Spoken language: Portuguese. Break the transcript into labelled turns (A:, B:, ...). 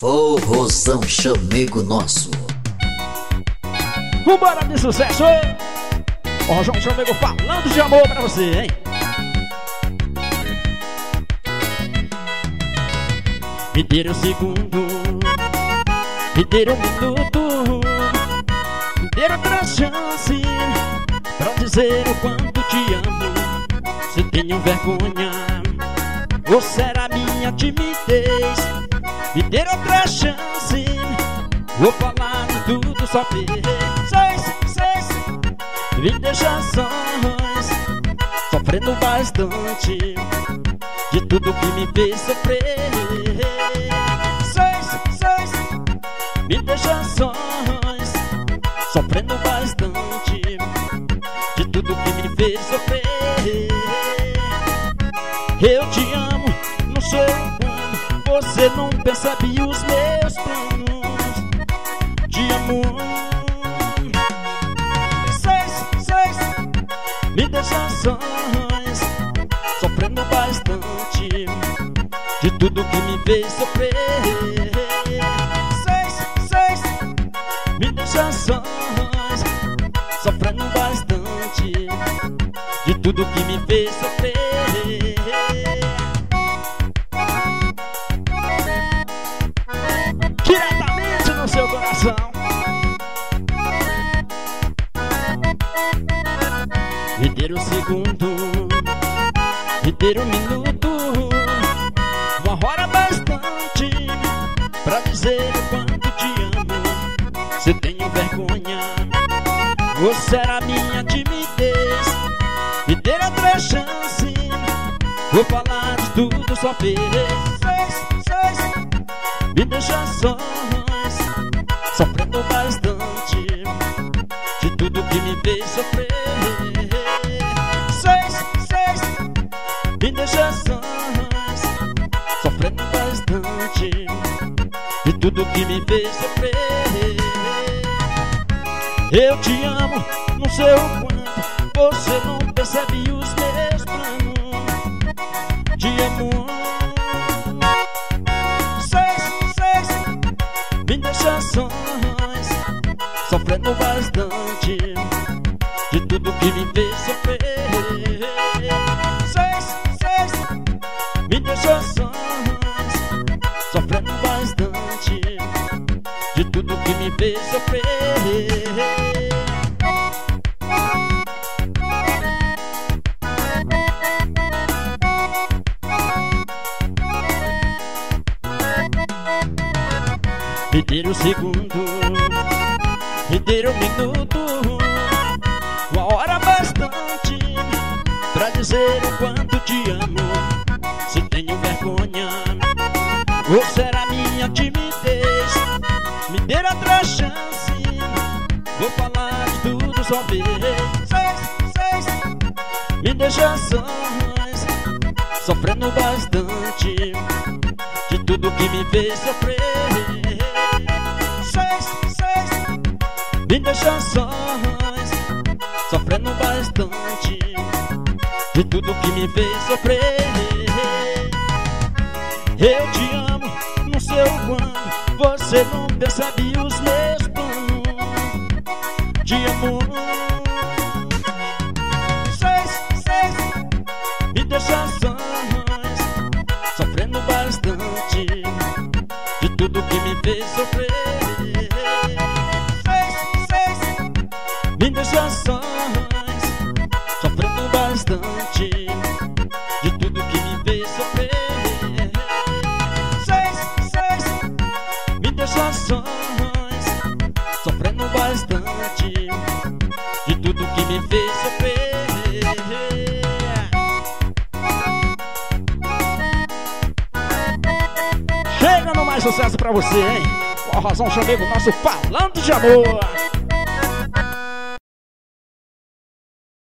A: Forrozão chamego nosso.
B: Vambora de sucesso, hein? Forrozão chamego falando de amor pra você, hein? Me deram um segundo, me deram um minuto, me deram outra chance pra dizer o quanto te amo. Se tenho vergonha, ou será minha timidez? Me deram outra chance, vou falar de tudo só me deixa sós, sofrendo bastante de tudo que me fez sofrer. Me deixa sós, sofrendo bastante de tudo que me fez sofrer. Eu te amo, não sei quando você não percebe os meus planos de amor. Me deixa sós, sofrendo bastante de tudo que me fez sofrer. Me deixa sós, sofrendo bastante de tudo que me fez sofrer. Diretamente no seu coração. Me deram um segundo, me deram um minuto, uma hora bastante pra dizer o quanto te amo. Se tenho vergonha, ou será minha timidez? Me deram outra chance, vou falar de tudo só vez. Me deixa sós, sofrendo bastante de tudo que me fez sofrer. Me deixa sós, sofrendo bastante de tudo que me fez sofrer. Eu te amo, não sei o quanto você não percebe os meus planos de amor. Me deixa sós, sofrendo bastante de tudo que me fez sofrer. Me deixa sós, sofrendo bastante de tudo que me fez sofrer. Me deram um segundo, me deram um minuto, uma hora bastante pra dizer o quanto te amo. Se tenho vergonha, ou será minha timidez? Me deram outra chance, vou falar de tudo só vez. Me deixa sós, sofrendo bastante de tudo que me fez sofrer. Me deixa sós, sofrendo bastante de tudo que me fez sofrer. Eu te amo, não sei o quanto você não percebe os meus planos de amor. Me deixa sós, sofrendo bastante de tudo que me fez sofrer. Me deixa sós, sofrendo bastante de tudo que me fez sofrer. Me deixa sós, sofrendo bastante de tudo que me fez sofrer. Chega no mais sucesso pra você, hein? Forrozão chamego nosso falando de amor.